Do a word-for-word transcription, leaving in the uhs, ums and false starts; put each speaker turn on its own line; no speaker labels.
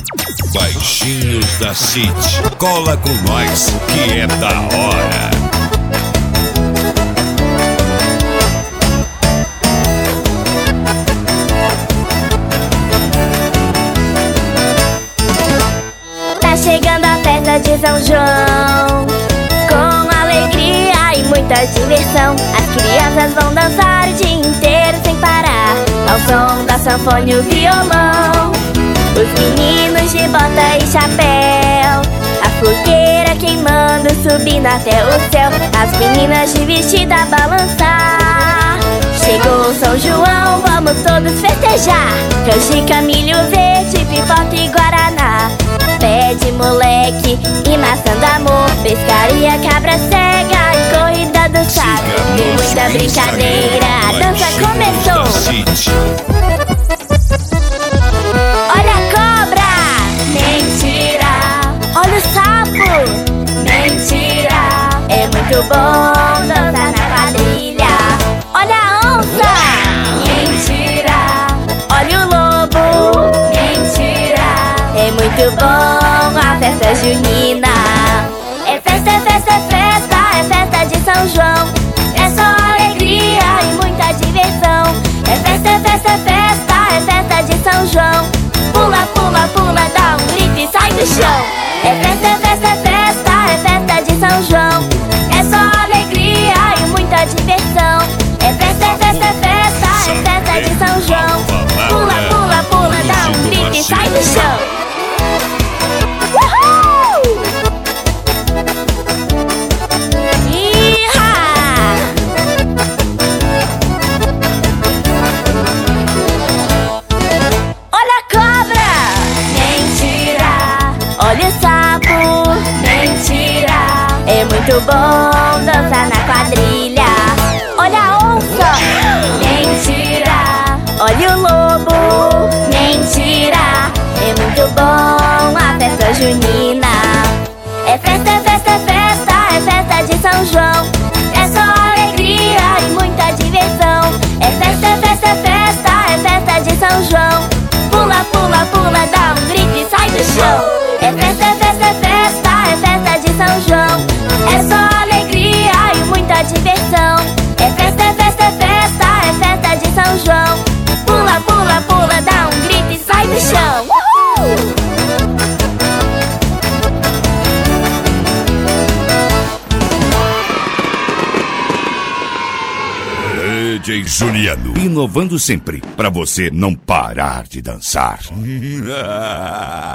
Baixinhos da City, cola com nós que é da hora.
Tá chegando a festa de São João, com alegria e muita diversão. As crianças vão dançar o dia inteiro sem parar, ao som da sanfona e o violão. Os meninos de bota e chapéu, a fogueira queimando, subindo até o céu. As meninas de vestido a balançar. Chegou São João, vamos todos festejar. Canjica, milho verde, pipoca e guaraná, pé de moleque e maçã do amor, pescaria, cabra cega, corrida do saco. Tem muita brincadeira, a dança começou. Olha a cobra, mentira. Olha o sapo, mentira. É muito bom dançar na quadrilha. Olha a onça, mentira. Olha o lobo, mentira. É muito bom a festa junina. É festa, é festa, é festa, é festa de São João. É só alegria e muita diversão. É festa, é festa, é festa, é festa de São João. Pula, pula, pula, dá um grito e sai do chão. É festa, é festa, é festa, é festa de São João. É só alegria e muita diversão. É festa, é festa, é festa, é festa de São João. Pula, pula, pula, dá um grito e sai do chão. Uhul! Iha! Olha a cobra, mentira. Olha o sapo, mentira. É muito bom dançar na quadrilha. Olha a onça, mentira. Olha o lobo, mentira. É muito bom a festa junina. É festa, é festa, é festa, é festa de São João. É só alegria e muita diversão. É festa, é festa, é festa, é festa de São João. Pula, pula, pula, dá um grito e sai do chão. É festa, é festa, é festa, é festa de São João. É só alegria e muita diversão. É festa, é festa, é festa, é festa de São João. Pula, pula, pula, dá um grito e sai do chão. Uhul!
D J Juliano, inovando sempre, pra você não parar de dançar.